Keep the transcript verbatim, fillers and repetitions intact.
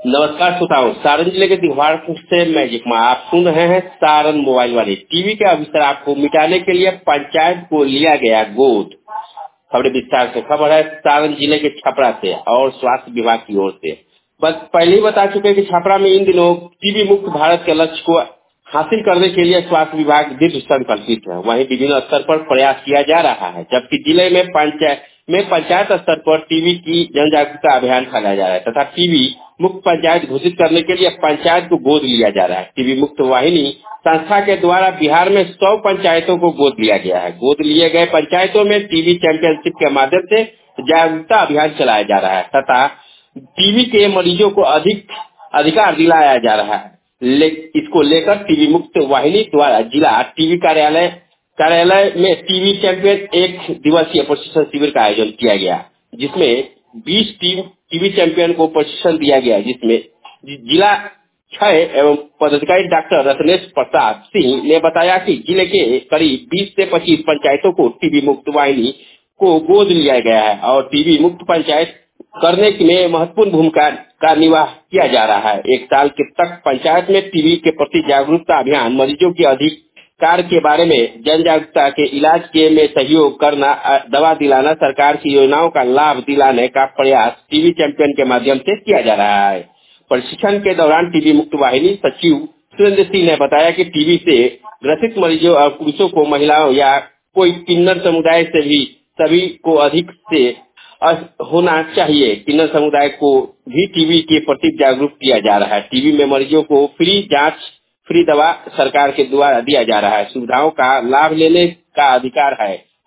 नमस्कार श्रोताओं, सारण जिले के दिघवाड़पुर से मैजिक में आप सुन रहे हैं सारण मोबाइल वाले। टीवी के अभिशराब को मिटाने के लिए पंचायत को लिया गया गोद। खबर विस्तार से खबर है सारण जिले के छपरा से और स्वास्थ्य विभाग की ओर से। बस पहले ही बता चुके कि छपरा में इन दिनों टीबी मुक्त भारत के लक्ष्य को हासिल करने के लिए स्वास्थ्य विभाग दृढ़ संकल्पित है। वहीं विभिन्न स्तर पर प्रयास किया जा रहा है, जबकि जिले में पंचायत में पंचायत स्तर पर टीबी की जन जागरूकता अभियान चलाया जा रहा है तथा टीबी मुक्त पंचायत घोषित करने के लिए पंचायत को गोद लिया जा रहा है। टीबी मुक्त वाहिनी संस्था के द्वारा बिहार में सौ पंचायतों को गोद लिया गया है। गोद लिए गए पंचायतों में टीबी चैंपियनशिप के माध्यम से जागरूकता अभियान चलाया जा रहा है तथा टीबी के मरीजों को अधिक अधिकार दिलाया जा रहा है। ले, इसको लेकर टीबी मुक्त वाहिनी द्वारा जिला टीबी कार्यालय कार्यालय में टीबी चैंपियन एक दिवसीय प्रशिक्षण शिविर का आयोजन किया गया, जिसमें बीस टीम टीबी चैंपियन को प्रशिक्षण दिया गया, जिसमें जिला क्षय एवं पदाधिकारी डॉक्टर रत्नेश प्रसाद सिंह ने बताया कि जिले के करीब बीस से पच्चीस पंचायतों को टीबी मुक्त वाहिनी को गोद लिया गया है और टीबी मुक्त पंचायत करने में महत्वपूर्ण भूमिका का निर्वाह किया जा रहा है। एक साल के तक पंचायत में टीबी के प्रति जागरूकता अभियान, मरीजों के अधिकार के बारे में जन जागरूकता के इलाज के में सहयोग करना, दवा दिलाना, सरकार की योजनाओं का लाभ दिलाने का प्रयास टीबी चैंपियन के माध्यम से किया जा रहा है। प्रशिक्षण के दौरान टीबी मुक्त वाहिनी सचिव सुरेंद्र सिंह ने बताया कि टीबी से ग्रसित मरीजों और पुरुषों को, महिलाओं या कोई किन्नर समुदाय से भी सभी को अधिक से होना चाहिए। किन्नर समुदाय को भी टीबी के प्रति जागरूक किया जा रहा है। टीबी में मरीजों को फ्री जांच, फ्री दवा सरकार के द्वारा दिया जा रहा है। सुविधाओं का लाभ लेने का अधिकार है।